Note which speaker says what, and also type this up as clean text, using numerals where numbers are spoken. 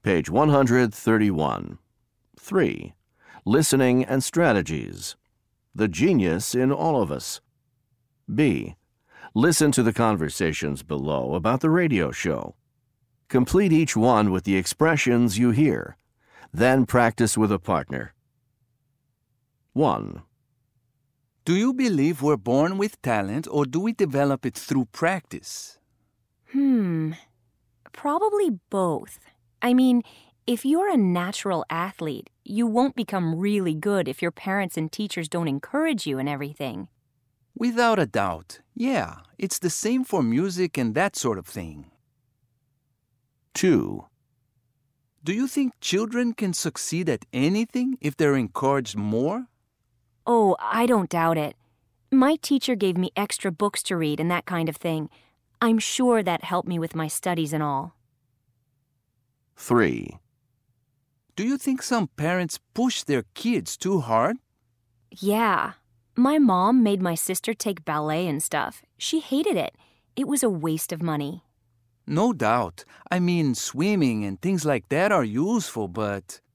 Speaker 1: Page 131. 3. Listening and strategies. The genius in all of us. B. Listen to the conversations below about the radio show. Complete each one with the expressions you hear. Then practice with a partner. 1.
Speaker 2: Do you believe we're born with talent or do we develop it through practice?
Speaker 3: Probably both. I mean, if you're a natural athlete, you won't become really good if your parents and teachers don't encourage you and everything.
Speaker 2: Without a doubt. Yeah, it's the same for music and that sort of thing.
Speaker 1: 2.
Speaker 2: Do you think children can succeed at anything if they're encouraged more?
Speaker 3: Oh, I don't doubt it. My teacher gave me extra books to read and that kind of thing. I'm sure that helped me with my studies and all.
Speaker 1: 3.
Speaker 2: Do you think some parents push their kids too hard?
Speaker 3: Yeah. My mom made my sister take ballet and stuff. She hated it. It was a waste of money.
Speaker 2: No doubt. I mean, swimming and things like that are useful, but